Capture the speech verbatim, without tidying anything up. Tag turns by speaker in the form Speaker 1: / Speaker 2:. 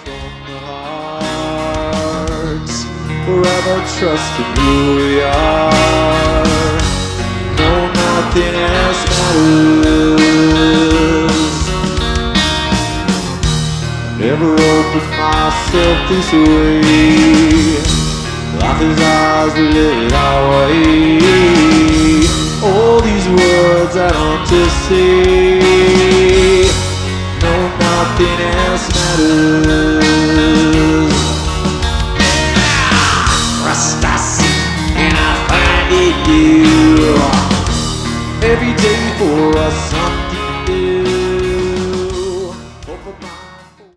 Speaker 1: from the heart, forever trusting who we are. No, nothing else matters. Never opened myself this way. Life is ours, we live it our way. All these words I don't just say. No, nothing else matters. Rust I see and I find it you. Every day for us.